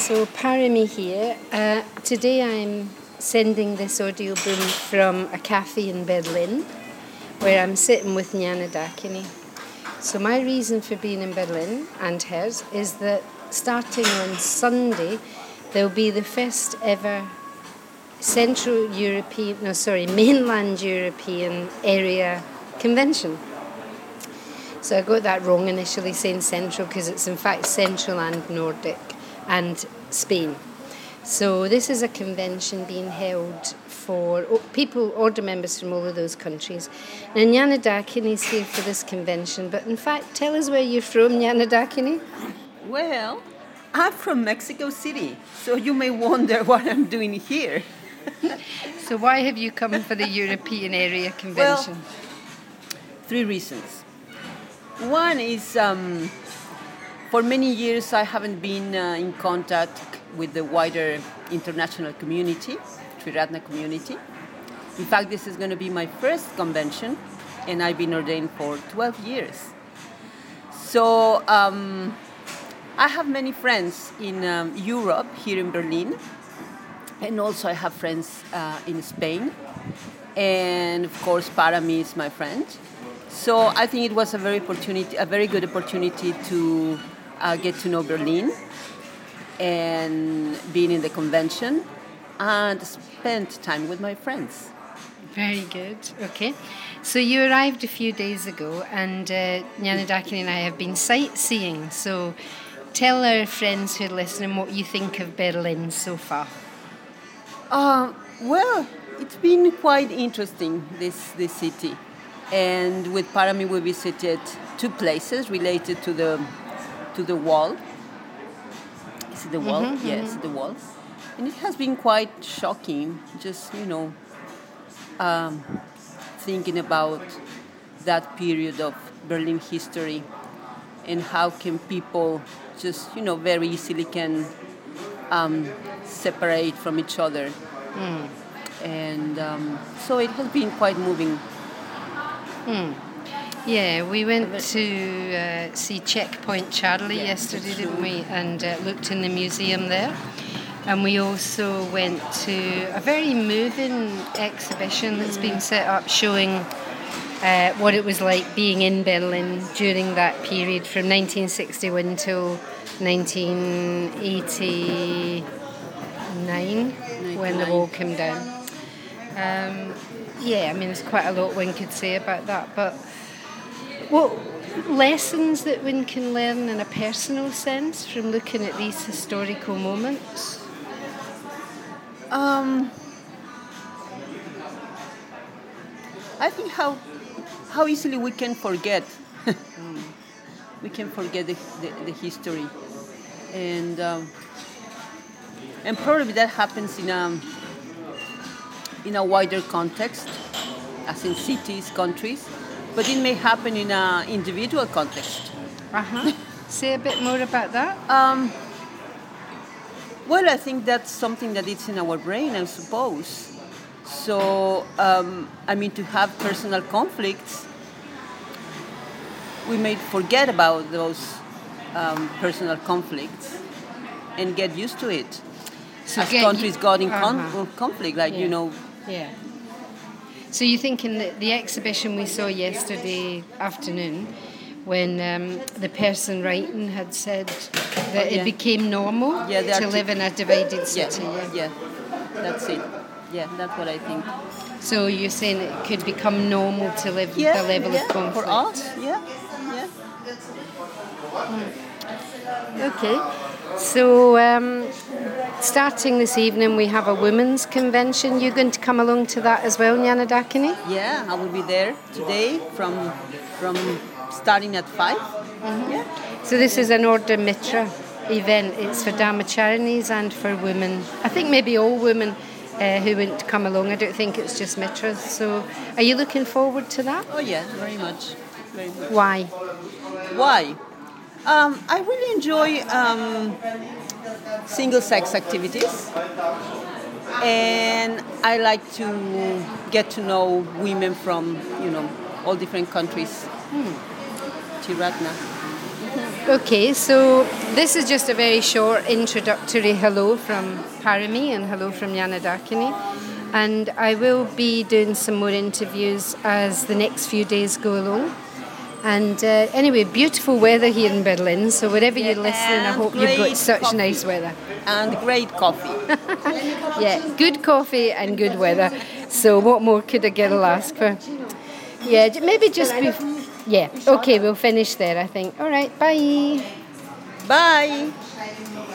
So Parami here. Today I'm sending this audio boom from a cafe in Berlin where I'm sitting with Jana Dakini. So my reason for being in Berlin and hers is that starting on Sunday there'll be the first ever mainland European area convention. So I got that wrong initially saying Central because it's in fact Central and Nordic and Spain. So this is a convention being held for people, order members from all of those countries. Now Jana Dakini is here for this convention, but in fact tell us where you're from, Jana Dakini. Well, I'm from Mexico City, so you may wonder what I'm doing here. So why have you come for the European Area Convention? Well, 3 reasons. One is, for many years I haven't been in contact with the wider international community, Triratna community. In fact, this is going to be my first convention, and I've been ordained for 12 years. So I have many friends in Europe, here in Berlin, and also I have friends in Spain, and of course Parami is my friend. So I think it was a very good opportunity to get to know Berlin and being in the convention and spend time with my friends. Very good. Okay. So you arrived a few days ago and Jana Dakini and I have been sightseeing. So tell our friends who are listening what you think of Berlin so far. Well, it's been quite interesting, this city. And with Parami we visited 2 places related to the wall. Is it the wall? Mm-hmm, Yes, the wall. And it has been quite shocking, just, thinking about that period of Berlin history and how can people just, very easily can separate from each other. And so it has been quite moving. Yeah, we went to see Checkpoint Charlie yesterday, didn't we? And looked in the museum there. And we also went to a very moving exhibition that's been set up showing what it was like being in Berlin during that period from 1961 till 1989 when the wall came down. There's quite a lot one could say about that, but what lessons that one can learn in a personal sense from looking at these historical moments? I think how easily we can forget. We can forget the history, and probably that happens in a wider context, as in cities, countries, but it may happen in an individual context. Say a bit more about that. Well, I think that's something that is in our brain, I suppose. So, to have personal conflicts, we may forget about those personal conflicts and get used to it. So as countries got in conflict, Yeah. So you think in the exhibition we saw yesterday afternoon, when the person writing had said that it became normal to live in a divided city. Yeah, that's it. Yeah, that's what I think. So you're saying it could become normal to live the level of conflict? For us, yeah. Okay. So starting this evening we have a women's convention. You're going to come along to that as well, Jana Dakini? Yeah, I will be there today from starting at 5. Yeah. So this is an Order Mitra event. It's for Dharmacharinis and for women. I think maybe all women who want to come along. I don't think it's just Mitras. So are you looking forward to that? Oh yeah, very much. Very much. Why? I really enjoy single-sex activities, and I like to get to know women from, all different countries. Triratna. Okay, so this is just a very short introductory hello from Parami and hello from Yanadakini. And I will be doing some more interviews as the next few days go along. And anyway, beautiful weather here in Berlin. So wherever you're listening, I hope you've got such coffee. nice weather. And great coffee. Yeah, good coffee and good weather. So what more could a girl ask for? Yeah, maybe just be... Yeah, okay, we'll finish there, I think. All right, bye. Bye.